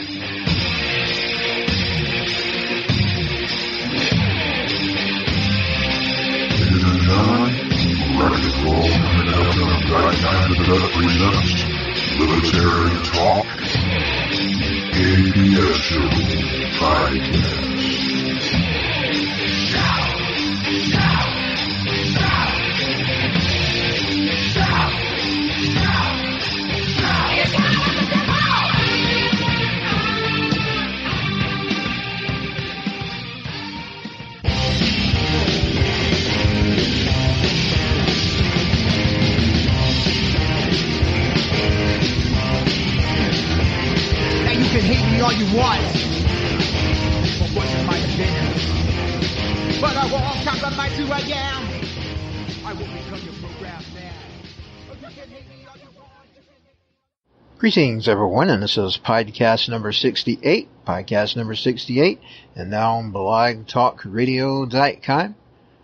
Military Talk ABS Show Podcast. All you want for what's my opinion, but I won't compromise who I am. I will become your program man. Greetings, everyone, and this is podcast number 68, and now on blogtalkradio.com.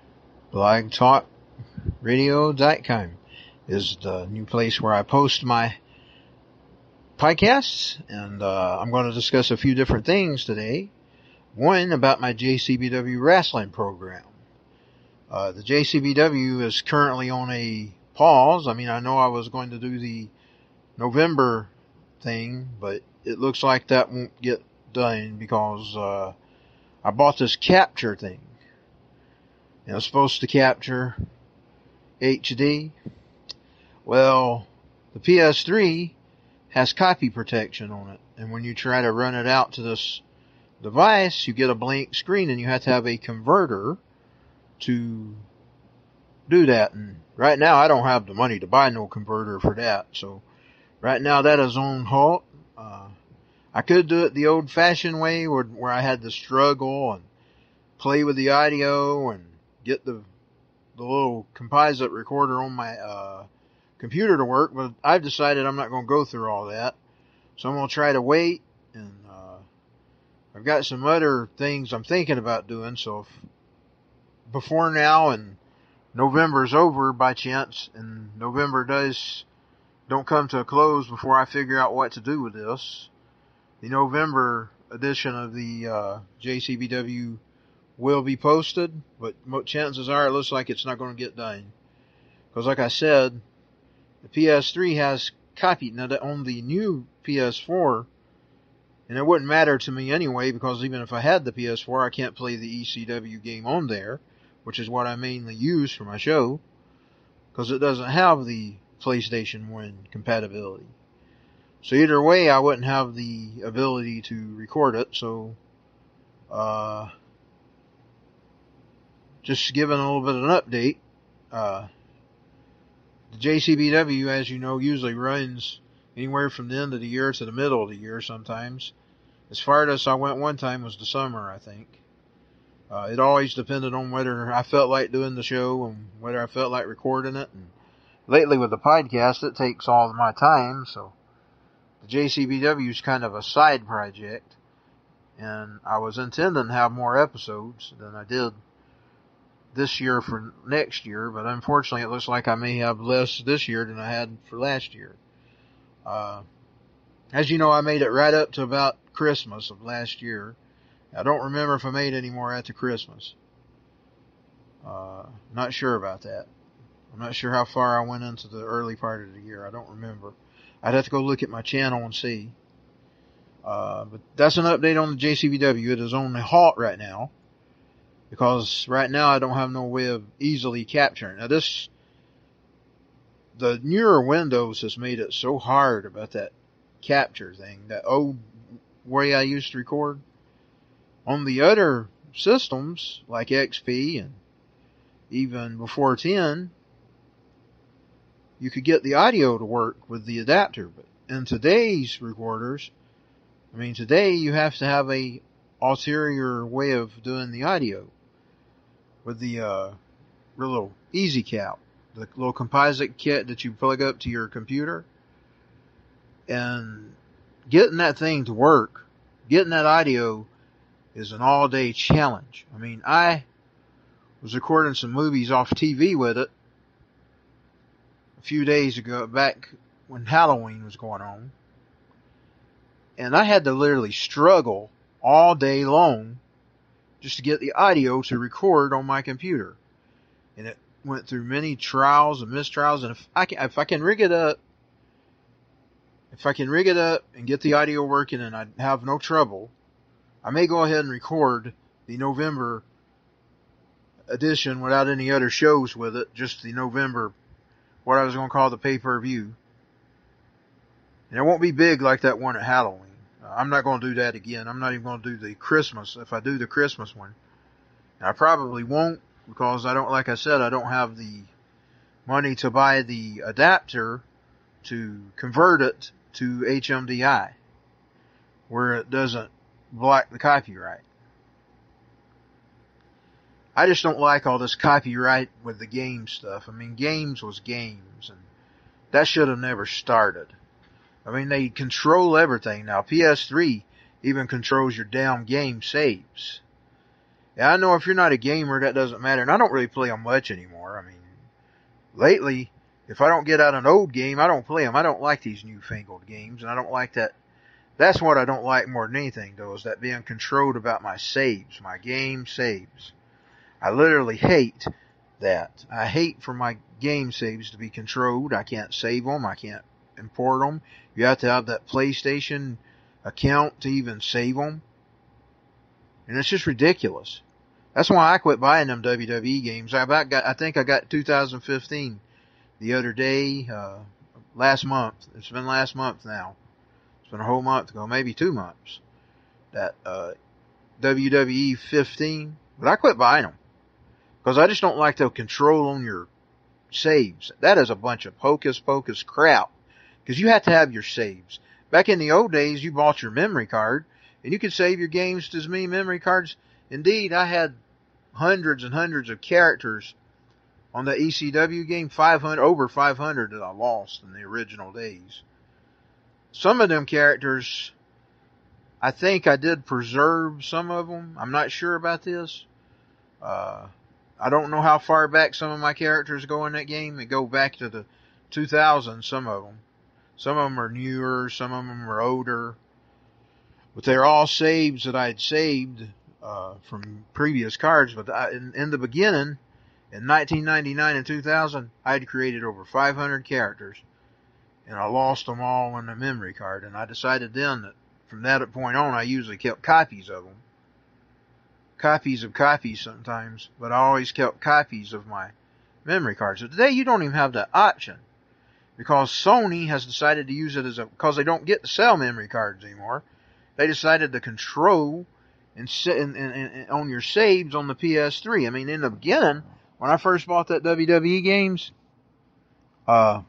Blogtalkradio.com is the new place where I post my podcasts, and I'm going to discuss a few different things today. One, about my JCBW wrestling program. The JCBW is currently on a pause. I mean, I know I was going to do the November thing, but it looks like that won't get done because I bought this capture thing. And it's supposed to capture HD. Well, the PS3 has copy protection on it, and when you try to run it out to this device, you get a blank screen, and you have to have a converter to do that. And right now, I don't have the money to buy no converter for that, so right now that is on halt. I could do it the old-fashioned way, where I had to struggle and play with the audio and get the little composite recorder on my computer to work, but I've decided I'm not going to go through all that, so I'm going to try to wait, and I've got some other things I'm thinking about doing, so if before now and November's over by chance, and November don't come to a close before I figure out what to do with this, the November edition of the JCBW will be posted, but chances are it looks like it's not going to get done, because like I said, the PS3 has copied. Now, on the new PS4, and it wouldn't matter to me anyway, because even if I had the PS4, I can't play the ECW game on there, which is what I mainly use for my show, because it doesn't have the PlayStation 1 compatibility. So either way, I wouldn't have the ability to record it, so just giving a little bit of an update. The JCBW, as you know, usually runs anywhere from the end of the year to the middle of the year sometimes. As far as I went one time was the summer, I think. It always depended on whether I felt like doing the show and whether I felt like recording it. And lately with the podcast, it takes all of my time, so the JCBW is kind of a side project. And I was intending to have more episodes than I did this year for next year, but unfortunately it looks like I may have less this year than I had for last year. As you know, I made it right up to about Christmas of last year. I don't remember if I made any more after Christmas. Not sure about that. I'm not sure how far I went into the early part of the year. I don't remember. I'd have to go look at my channel and see. But that's an update on the JCBW. It is on a halt right now, because right now I don't have no way of easily capturing. Now the newer Windows has made it so hard about that capture thing, that old way I used to record. On the other systems, like XP and even before 10, you could get the audio to work with the adapter. But in today's recorders, today you have to have a ulterior way of doing the audio with the little Easy Cap, the little composite kit that you plug up to your computer. And getting that thing to work, getting that audio, is an all-day challenge. I was recording some movies off TV with it a few days ago, back when Halloween was going on. And I had to literally struggle all day long just to get the audio to record on my computer. And it went through many trials and mistrials. And if I can rig it up, and get the audio working and I have no trouble, I may go ahead and record the November edition without any other shows with it, just the November, what I was going to call the pay-per-view. And it won't be big like that one at Halloween. I'm not going to do that again. I'm not even going to do the Christmas, if I do the Christmas one. And I probably won't, because I don't, like I said, I don't have the money to buy the adapter to convert it to HMDI, where it doesn't block the copyright. I just don't like all this copyright with the game stuff. I mean, games was games, and that should have never started. I mean, they control everything now. PS3 even controls your damn game saves. Yeah, I know if you're not a gamer, that doesn't matter, and I don't really play them much anymore. I mean, lately, if I don't get out an old game, I don't play them. I don't like these newfangled games, and I don't like that. That's what I don't like more than anything, though, is that being controlled about my saves, my game saves. I literally hate that. I hate for my game saves to be controlled. I can't save them. I can't import them. You have to have that PlayStation account to even save them. And it's just ridiculous. That's why I quit buying them WWE games. I think I got 2015 the other day, last month. It's been last month now. It's been a whole month ago, maybe 2 months. That WWE 15. But I quit buying them. Because I just don't like the control on your saves. That is a bunch of hocus pocus crap. Because you have to have your saves. Back in the old days, you bought your memory card, and you could save your games to as many memory cards. Indeed, I had hundreds and hundreds of characters on the ECW game, over 500 that I lost in the original days. Some of them characters, I think I did preserve some of them. I'm not sure about this. I don't know how far back some of my characters go in that game. They go back to the 2000s, some of them. Some of them are newer, some of them are older. But they're all saves that I had saved from previous cards. But in the beginning, in 1999 and 2000, I had created over 500 characters. And I lost them all on the memory card. And I decided then that from that point on, I usually kept copies of them. Copies of copies sometimes, but I always kept copies of my memory cards. So today you don't even have that option, because Sony has decided to use it because they don't get to sell memory cards anymore. They decided to control and sit on your saves on the PS3. I mean, in the beginning, when I first bought that WWE games, I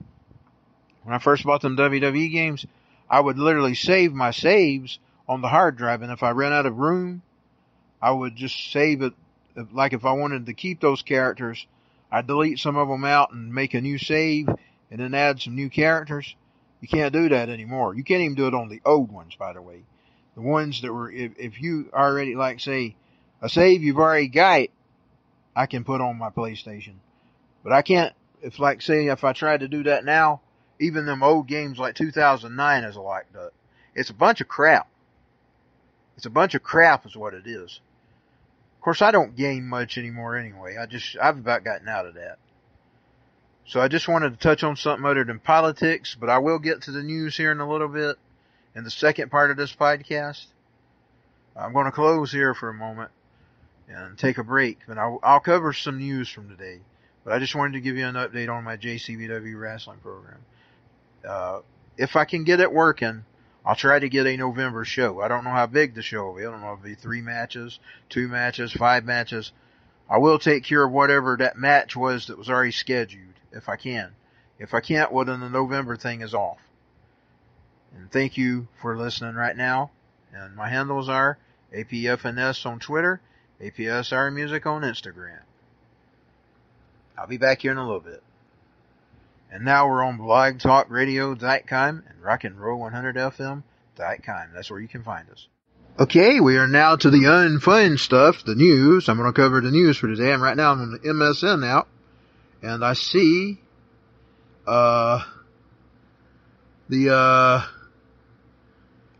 would literally save my saves on the hard drive, and if I ran out of room, I would just save it. Like if I wanted to keep those characters, I'd delete some of them out and make a new save and then add some new characters. You can't do that anymore. You can't even do it on the old ones, by the way. The ones that were, if you already, like say, a save you've already got, I can put on my PlayStation. But I can't, if I tried to do that now, even them old games like 2009 is like that. It's a bunch of crap. It's a bunch of crap is what it is. Of course, I don't game much anymore anyway. I've about gotten out of that. So I just wanted to touch on something other than politics, but I will get to the news here in a little bit in the second part of this podcast. I'm going to close here for a moment and take a break, and I'll cover some news from today. But I just wanted to give you an update on my JCVW wrestling program. If I can get it working, I'll try to get a November show. I don't know how big the show will be. I don't know if it'll be 3 matches, 2 matches, 5 matches. I will take care of whatever that match was that was already scheduled, if I can. If I can't, well, then the November thing is off. And thank you for listening right now. And my handles are APFNS on Twitter, APSR Music on Instagram. I'll be back here in a little bit. And now we're on blogtalkradio.com and rockandroll100fm.com. That's where you can find us. Okay, we are now to the unfun stuff, the news. I'm going to cover the news for today. Right now I'm on the MSN app, and I see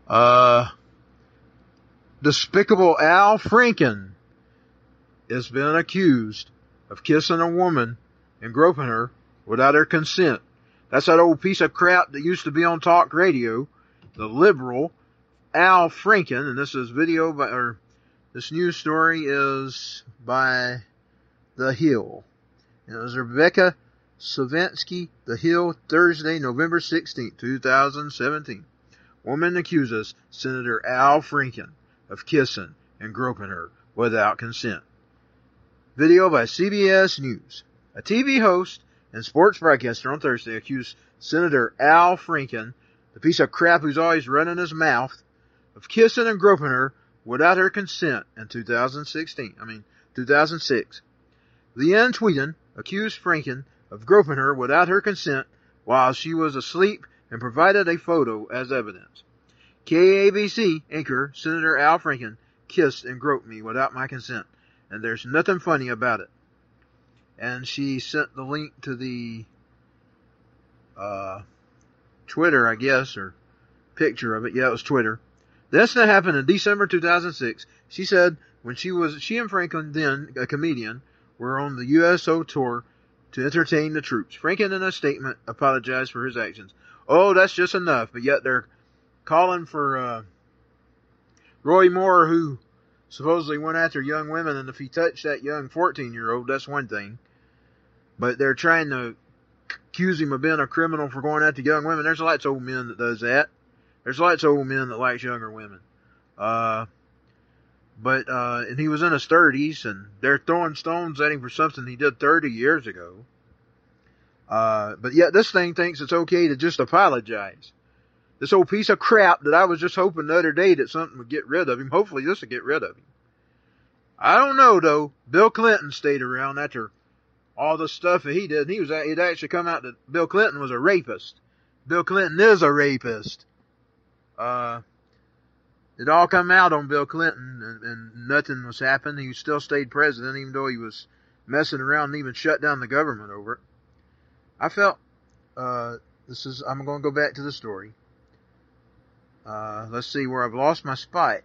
Despicable Al Franken has been accused of kissing a woman and groping her without her consent. That's that old piece of crap that used to be on talk radio, the liberal Al Franken, and this is this news story is by The Hill. And it was Rebecca Savinsky, The Hill, Thursday, November 16, 2017. Woman accuses Senator Al Franken of kissing and groping her without consent. Video by CBS News. A TV host and sports broadcaster on Thursday accused Senator Al Franken, the piece of crap who's always running his mouth, of kissing and groping her without her consent in 2006. Leanne Tweeden accused Franken of groping her without her consent while she was asleep and provided a photo as evidence. KABC anchor Senator Al Franken kissed and groped me without my consent, and there's nothing funny about it. And she sent the link to the Twitter, I guess, or picture of it. Yeah, it was Twitter. The incident happened in December 2006. She said when she and Franken, then a comedian, were on the USO tour to entertain the troops. Franken, in a statement, apologized for his actions. Oh, that's just enough. But yet they're calling for Roy Moore, who supposedly went after young women, and if he touched that young 14-year-old, that's one thing. But they're trying to accuse him of being a criminal for going after young women. There's lots of old men that does that. There's lots of old men that likes younger women. And he was in his 30s, and they're throwing stones at him for something he did 30 years ago. But yet this thing thinks it's okay to just apologize. This old piece of crap that I was just hoping the other day that something would get rid of him. Hopefully this will get rid of him. I don't know, though. Bill Clinton stayed around after all the stuff that he did. It actually come out that Bill Clinton was a rapist. Bill Clinton is a rapist. It all come out on Bill Clinton, and nothing was happening. He still stayed president, even though he was messing around and even shut down the government over it. I felt, I'm going to go back to the story. Let's see where I've lost my spot.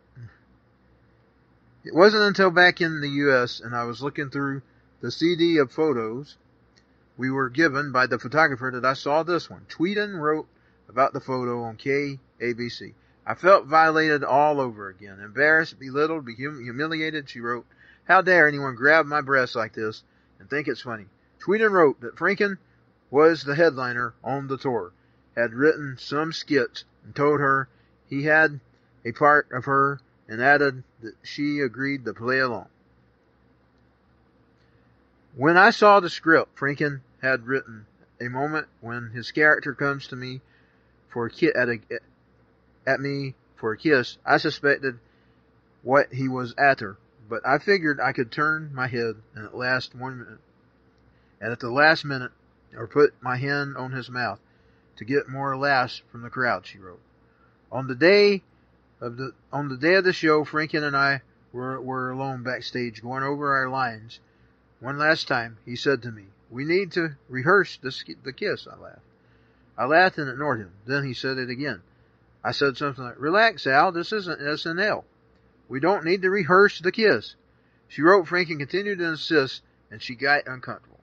It wasn't until back in the U.S. and I was looking through the CD of photos we were given by the photographer that I saw this one. Tweeden wrote about the photo on KABC. I felt violated all over again. Embarrassed, belittled, humiliated, she wrote. How dare anyone grab my breasts like this and think it's funny. Tweeden wrote that Franken was the headliner on the tour, had written some skits and told her he had a part of her, and added that she agreed to play along. When I saw the script Franken had written, a moment when his character comes to me at me for a kiss, I suspected what he was after, but I figured I could turn my head and at the last minute, or put my hand on his mouth to get more laughs from the crowd, she wrote. On the day of the show, Franken and I were alone backstage going over our lines. One last time, he said to me, "We need to rehearse the kiss." I laughed and ignored him. Then he said it again. I said something like, "Relax, Al, this isn't SNL. We don't need to rehearse the kiss." She wrote. Franken continued to insist, and she got uncomfortable.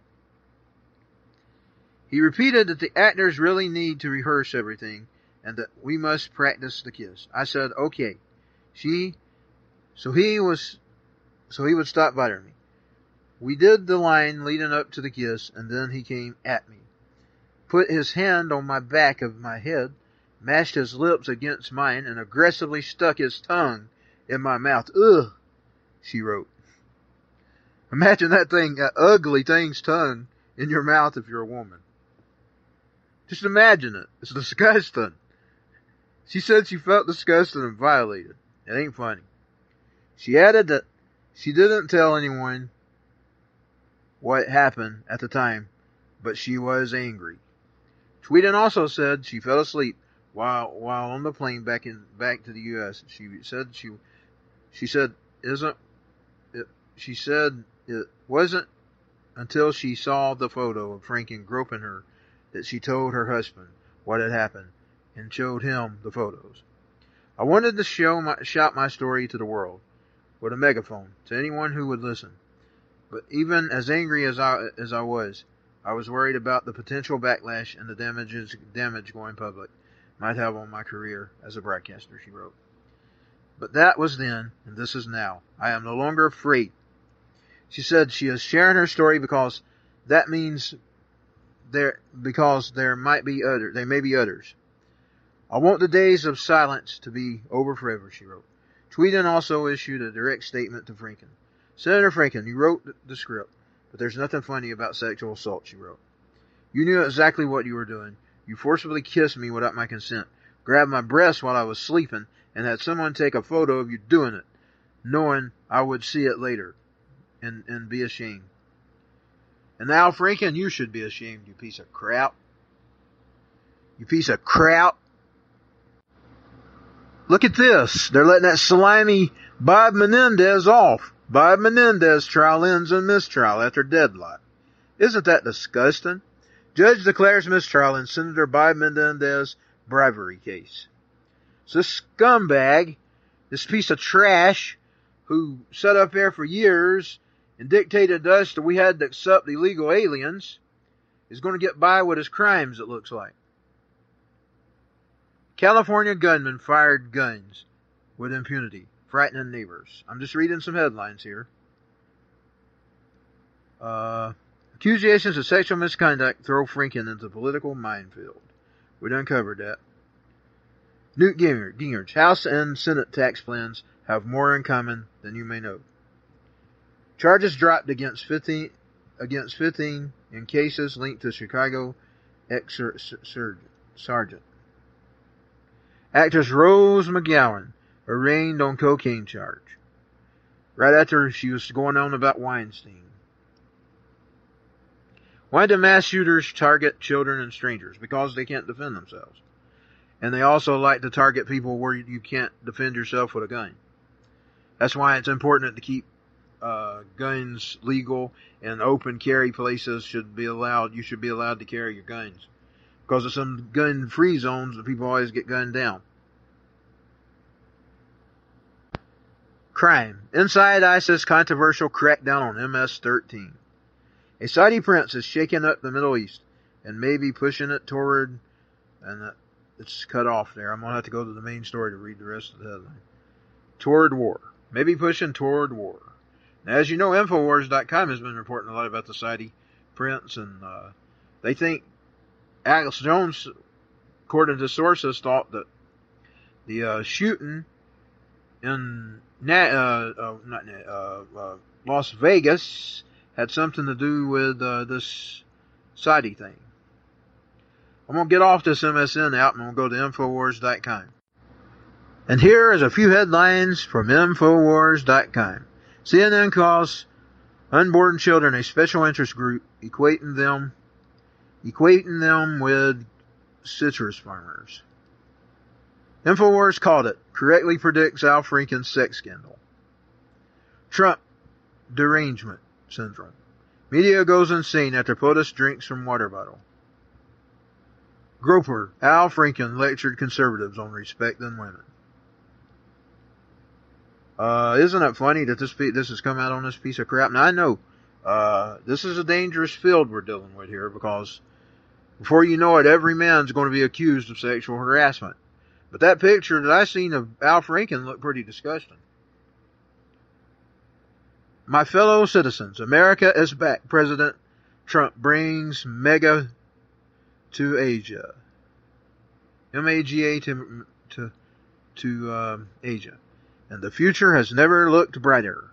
He repeated that the actors really need to rehearse everything, and that we must practice the kiss. I said, okay. So he would stop bothering me. We did the line leading up to the kiss, and then he came at me. Put his hand on my back of my head, mashed his lips against mine, and aggressively stuck his tongue in my mouth. Ugh, she wrote. Imagine that ugly thing's tongue in your mouth if you're a woman. Just imagine it. It's disgusting. She said she felt disgusted and violated. It ain't funny. She added that she didn't tell anyone what happened at the time, but she was angry. Tweeden also said she fell asleep while on the plane back to the U.S. She said it wasn't until she saw the photo of Franken groping her that she told her husband what had happened and showed him the photos. I wanted to shout my story to the world with a megaphone to anyone who would listen. But even as angry as I was worried about the potential backlash and the damage going public might have on my career as a broadcaster, she wrote. But that was then, and this is now. I am no longer afraid. She said she is sharing her story because that means there may be others. I want the days of silence to be over forever, she wrote. Tweeden also issued a direct statement to Franken. Senator Franken, you wrote the script, but there's nothing funny about sexual assault, she wrote. You knew exactly what you were doing. You forcibly kissed me without my consent, grabbed my breast while I was sleeping, and had someone take a photo of you doing it, knowing I would see it later, and be ashamed. And now, Franken, you should be ashamed, you piece of crap. You piece of crap. Look at this. They're letting that slimy Bob Menendez off. Bob Menendez trial ends in mistrial after deadlock. Isn't that disgusting? Judge declares mistrial in Senator Bob Menendez bribery case. So this scumbag, this piece of trash, who sat up there for years and dictated to us that we had to accept illegal aliens, is going to get by with his crimes, it looks like. California gunman fired guns with impunity, frightening neighbors. I'm just reading some headlines here. Accusations of sexual misconduct throw Franken into political minefield. We done covered that. Newt Gingrich, House and Senate tax plans have more in common than you may know. Charges dropped against 15 in cases linked to Chicago ex-sergeant. Actress Rose McGowan arraigned on cocaine charge, right after she was going on about Weinstein. Why do mass shooters target children and strangers? Because they can't defend themselves. And they also like to target people where you can't defend yourself with a gun. That's why it's important to keep guns legal, and open carry places should be allowed. You should be allowed to carry your guns. Because of some gun-free zones, the people always get gunned down. Crime. Inside ISIS controversial crackdown on MS-13. A Saudi prince is shaking up the Middle East and maybe pushing it toward, and it's cut off there. I'm going to have to go to the main story to read the rest of the headline. Toward war. Maybe pushing toward war. Now, as you know, Infowars.com has been reporting a lot about the Saudi prince, and they think Alex Jones, according to sources, thought that the shooting in Las Vegas had something to do with this Saudi thing. I'm going to get off this MSN app and I'm going to go to Infowars.com. And here is a few headlines from Infowars.com. CNN calls unborn children a special interest group, equating them with citrus farmers. Infowars called it, correctly predicts Al Franken's sex scandal. Trump derangement syndrome. Media goes insane after POTUS drinks from water bottle. Groper, Al Franken lectured conservatives on respecting women. Isn't it funny that this has come out on this piece of crap? Now I know, this is a dangerous field we're dealing with here, because before you know it, every man's going to be accused of sexual harassment. But that picture that I seen of Al Franken looked pretty disgusting. My fellow citizens, America is back. President Trump brings MAGA to Asia. MAGA to Asia. And the future has never looked brighter.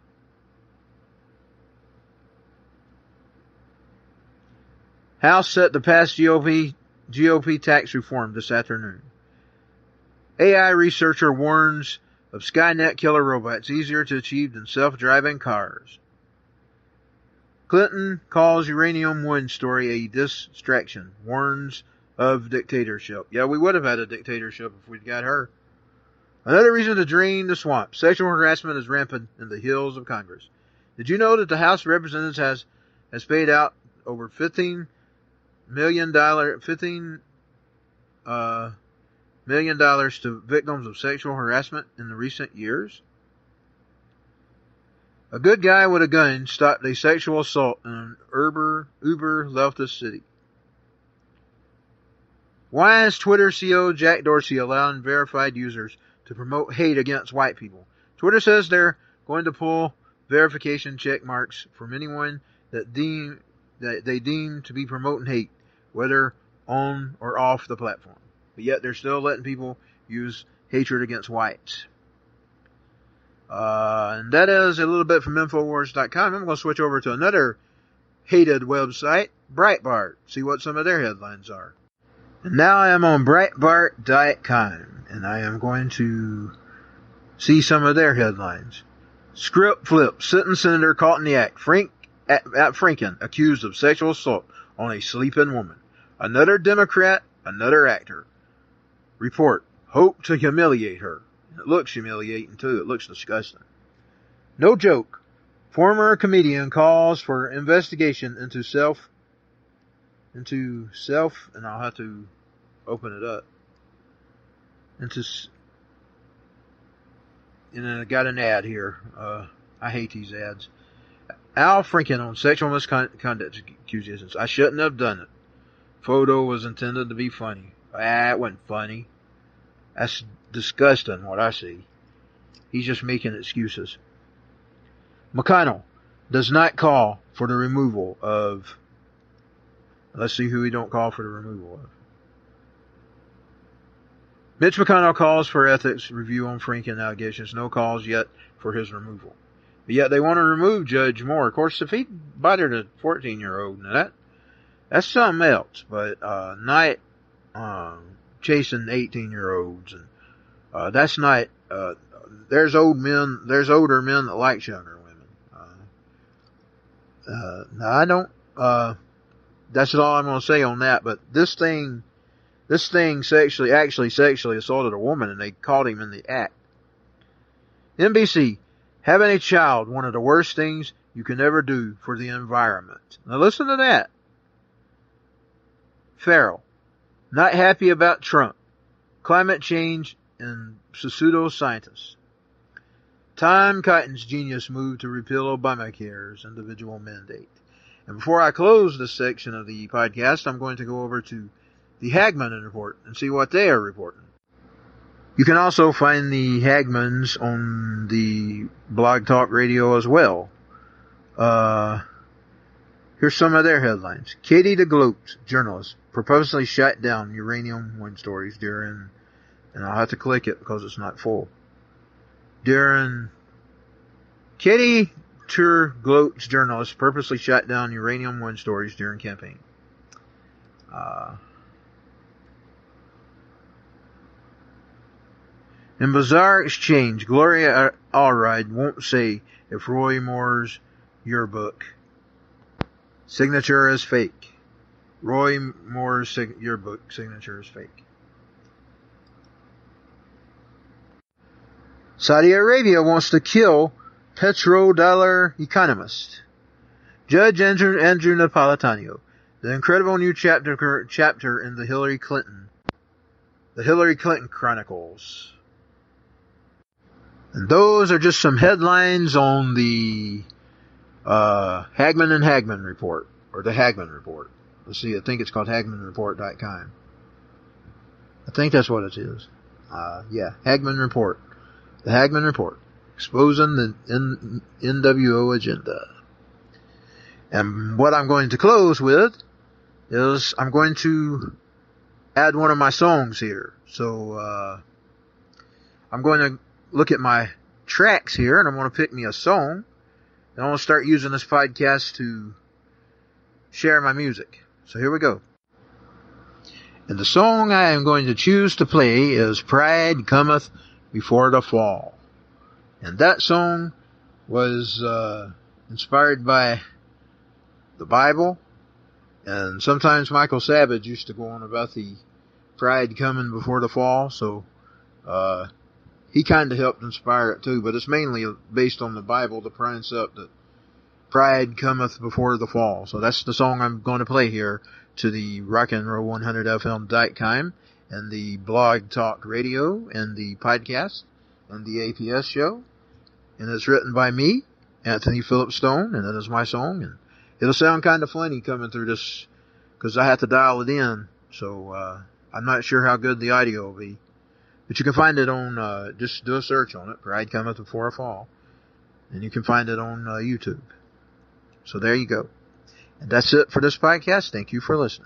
House set to pass GOP tax reform this afternoon. AI researcher warns of Skynet killer robots easier to achieve than self-driving cars. Clinton calls Uranium One story a distraction. Warns of dictatorship. Yeah, we would have had a dictatorship if we'd got her. Another reason to drain the swamp. Sexual harassment is rampant in the hills of Congress. Did you know that the House of Representatives has paid out over $15 million million to victims of sexual harassment in the recent years. A good guy with a gun stopped a sexual assault in an uber leftist city. Why is Twitter CEO Jack Dorsey allowing verified users to promote hate against white people? Twitter says they're going to pull verification check marks from anyone that they deem to be promoting hate, whether on or off the platform. But yet they're still letting people use hatred against whites. And that is a little bit from Infowars.com. I'm going to switch over to another hated website, Breitbart. See what some of their headlines are. And now I am on Breitbart.com, and I am going to see some of their headlines. Script flip. Sitting senator caught in the act. Franken accused of sexual assault on a sleeping woman. Another Democrat, another actor. Report. Hope to humiliate her. It looks humiliating too. It looks disgusting. No joke. Former comedian calls for investigation into self, and I'll have to open it up. And then I got an ad here. I hate these ads. Al Franken on sexual misconduct accusations. I shouldn't have done it. Photo was intended to be funny. It wasn't funny. That's disgusting what I see. He's just making excuses. McConnell does not call for the removal of... Let's see who he don't call for the removal of. Mitch McConnell calls for ethics review on Franken allegations. No calls yet for his removal. But yet they want to remove Judge Moore. Of course, if he bothered a 14-year-old, now that's something else. But not chasing 18-year-olds, and that's not. There's older men that like younger women. Now I don't. That's all I'm going to say on that. But this thing actually sexually assaulted a woman, and they caught him in the act. NBC, having a child, one of the worst things you can ever do for the environment. Now listen to that. Farrell, not happy about Trump, climate change, and pseudo-scientists. Tom Cotton's genius move to repeal Obamacare's individual mandate. And before I close this section of the podcast, I'm going to go over to the Hagmann Report and see what they are reporting. You can also find the Hagmanns on the Blog Talk Radio as well. Here's some of their headlines. Katie DeGloat, journalist, purposely shut down uranium wind stories during, and I'll have to click it because it's not full. Katie DeGloat's journalist purposely shut down uranium wind stories during campaign. In bizarre exchange, Gloria Allred won't say if Roy Moore's yearbook signature is fake. Roy Moore's yearbook signature is fake. Saudi Arabia wants to kill petrodollar economist. Judge Andrew Napolitano. The incredible new chapter in the Hillary Clinton Chronicles. And those are just some headlines on the Hagmann and Hagmann report, or the Hagmann report. Let's see, I think it's called HagmannReport.com. I think that's what it is. Hagmann Report. The Hagmann Report. Exposing the NWO agenda. And what I'm going to close with is I'm going to add one of my songs here. So, I'm going to look at my tracks here, and I'm going to pick me a song, and I'm going to start using this podcast to share my music. So here we go. And the song I am going to choose to play is Pride Cometh Before the Fall. And that song was inspired by the Bible, and sometimes Michael Savage used to go on about the pride coming before the fall, so he kind of helped inspire it too, but it's mainly based on the Bible, the precept that pride cometh before the fall. So that's the song I'm going to play here to the Rock and Roll 100FM.com, and the Blog Talk Radio, and the podcast, and the APS show. And it's written by me, Anthony Philip Stone, and it is my song. And it'll sound kind of funny coming through this, because I had to dial it in. So I'm not sure how good the audio will be. But you can find it on, just do a search on it, Pride Cometh Before a Fall. And you can find it on YouTube. So there you go. And that's it for this podcast. Thank you for listening.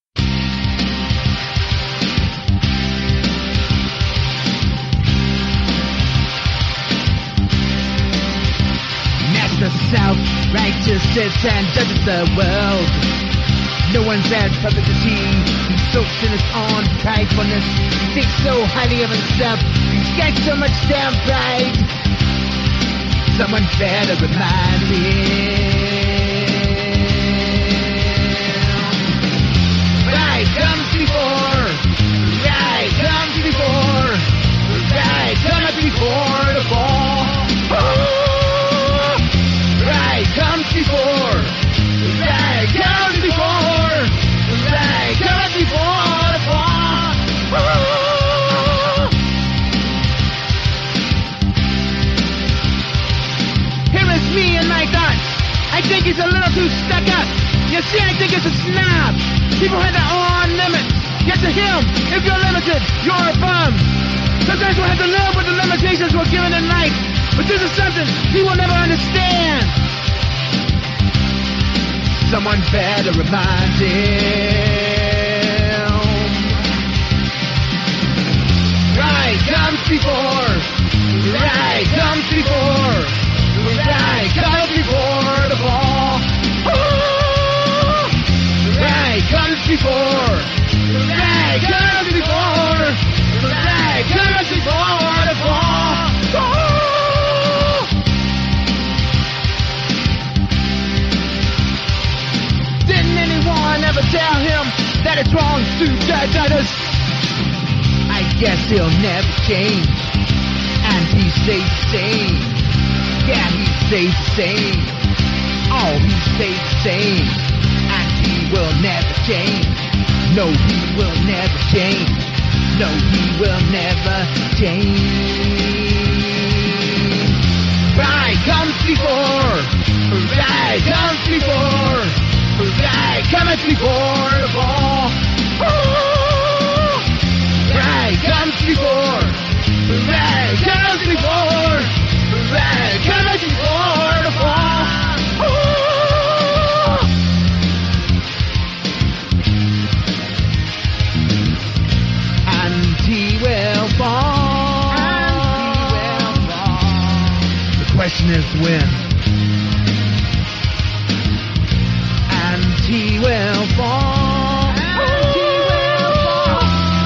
Master self-righteousness and judges the world. No one's as perfect as he. He soaks in his own pridefulness. He thinks so highly of himself. He's got so much damn pride. Someone better remind him. Pride comes before. Pride comes before. Pride comes before the fall. Pride comes before. Pride comes before. Pride comes before the fall. Here is me and my thoughts. I think he's a little too stuck up. You see, I think it's a snob. People have their own limits. Yet to him, if you're limited, you're a bum. Sometimes we'll have to live with the limitations we're given in life. But this is something he will never understand. Someone better remind him. Pride comes before. Pride comes before. Pride comes before the fall. Pride comes before. Pride comes before. Pride comes before the fall. Didn't anyone ever tell him that it's wrong to judge others? I guess he'll never change. And he stays the same. Yeah, he stays the same. Oh, he stays the same. And he will never change. No, he will never change. No, he will never change. Pride comes before. Pride comes before. Pride comes before the fall. Pride comes before. Pride comes before. Pride comes before the fall. And he will fall. And he will fall. The question is when. And he will fall. And he will fall.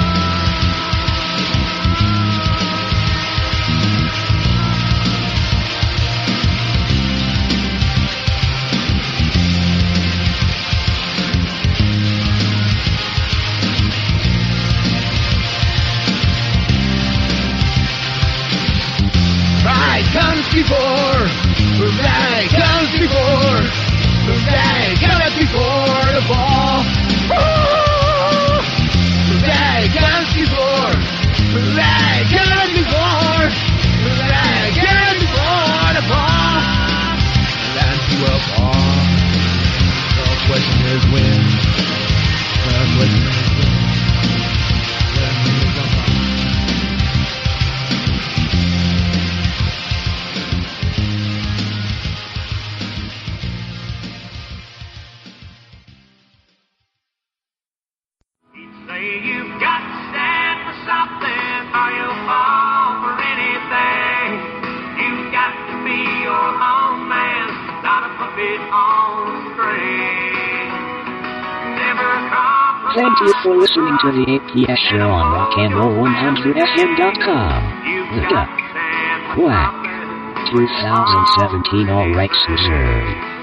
Pride comes before. Pride comes before. Pride comes before the fall. Pride comes before. Pride comes before. Pride comes before the fall. And he will fall. The question is when. The question is when. When he will fall. You've got to stand for something or you'll fall for anything. You've got to be your own man, not a puppet on a string. Never compromise. Thank you for listening to the APS show on rockandroll100fm.com. The Duck. Quack. 2017 all rights reserved.